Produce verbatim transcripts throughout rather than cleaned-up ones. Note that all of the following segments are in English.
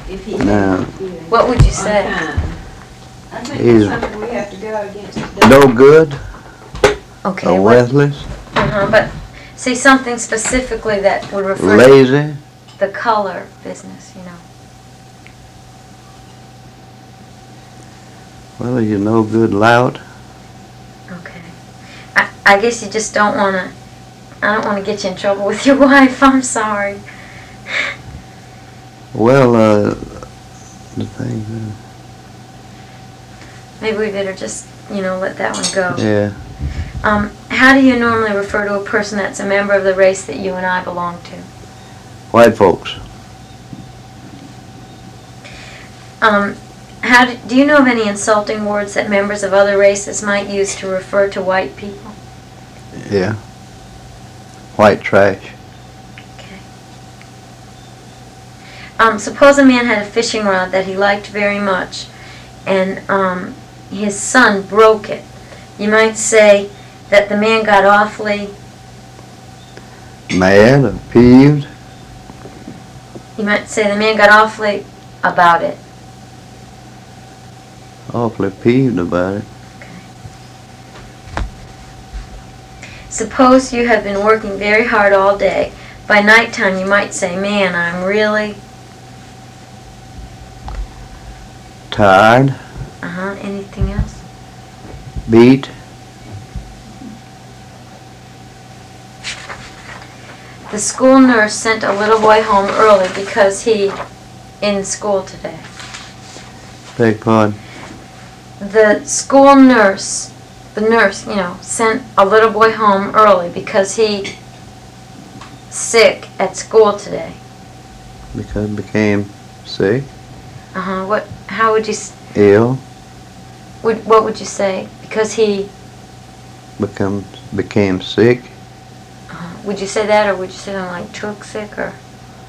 if he No. had, you know, What would you say? unkind. I think He's- that's something we have to go against. No good Okay. or what- worthless, Uh-huh, but say something specifically that would refer to lazy, the color business, you know. well, you're no good lout. Okay. I, I guess you just don't want to, I don't want to get you in trouble with your wife. I'm sorry. Well, uh, the thing, uh, Maybe we better just, you know, let that one go. yeah, Um, how do you normally refer to a person that's a member of the race that you and I belong to? white folks. Um, how do, do you know of any insulting words that members of other races might use to refer to white people? Yeah. White trash. Okay. Um, suppose a man had a fishing rod that he liked very much, and um, his son broke it. You might say that the man got awfully, Mad or peeved. you might say the man got awfully about it. Awfully peeved about it. Suppose you have been working very hard all day. By nighttime you might say, man, I'm really, Tired. uh-huh, anything else? Beat. The school nurse sent a little boy home early because he, in school today. Beg pardon. The school nurse, the nurse, you know, sent a little boy home early because he sick at school today. Because became sick, Uh-huh, what, how would you, s- ill, would, what would you say? Because he, become became sick. uh, would you say that, or would you say something like took sick, or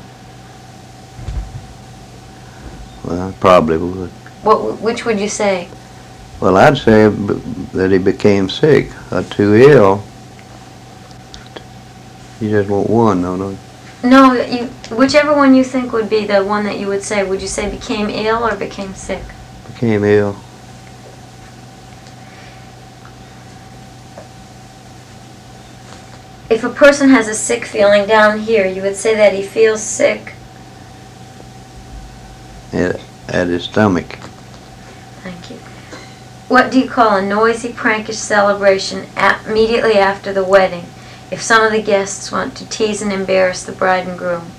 Well, I probably would. what, w- which would you say? Well, I'd say b- that he became sick or too ill. You just want one, though, don't you? No, you, whichever one you think would be the one that you would say. Would you say became ill or became sick? Became ill. If a person has a sick feeling down here, you would say that he feels sick. At, at his stomach. Thank you. What do you call a noisy, prankish celebration a- immediately after the wedding if some of the guests want to tease and embarrass the bride and groom?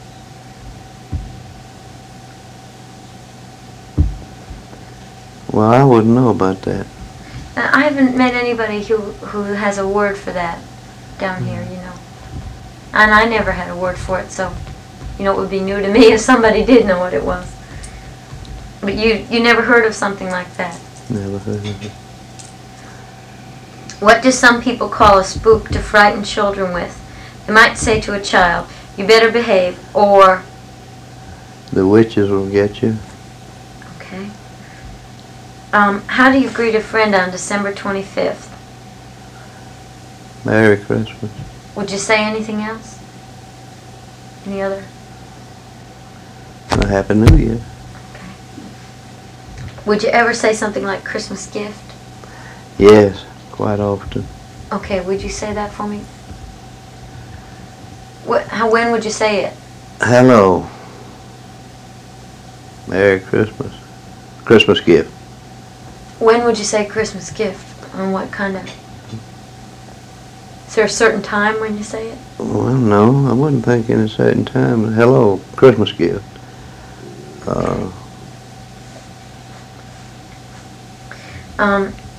Well, I wouldn't know about that. Uh, I haven't met anybody who, who has a word for that down here, you know. And I never had a word for it, so, you know, it would be new to me if somebody did know what it was. But you, you never heard of something like that. Never heard of it. What do some people call a spook to frighten children with? They might say to a child, you better behave, or, The witches will get you. okay. Um, how do you greet a friend on December twenty-fifth? Merry Christmas. Would you say anything else? Any other? And a Happy New Year. Would you ever say something like Christmas gift? Yes, quite often. Okay, would you say that for me? What, how, when would you say it? Hello. Merry Christmas. Christmas gift. When would you say Christmas gift? On what kind of? Is there a certain time when you say it? Well, no, I wouldn't think in a certain time. Hello, Christmas gift. Uh, Um,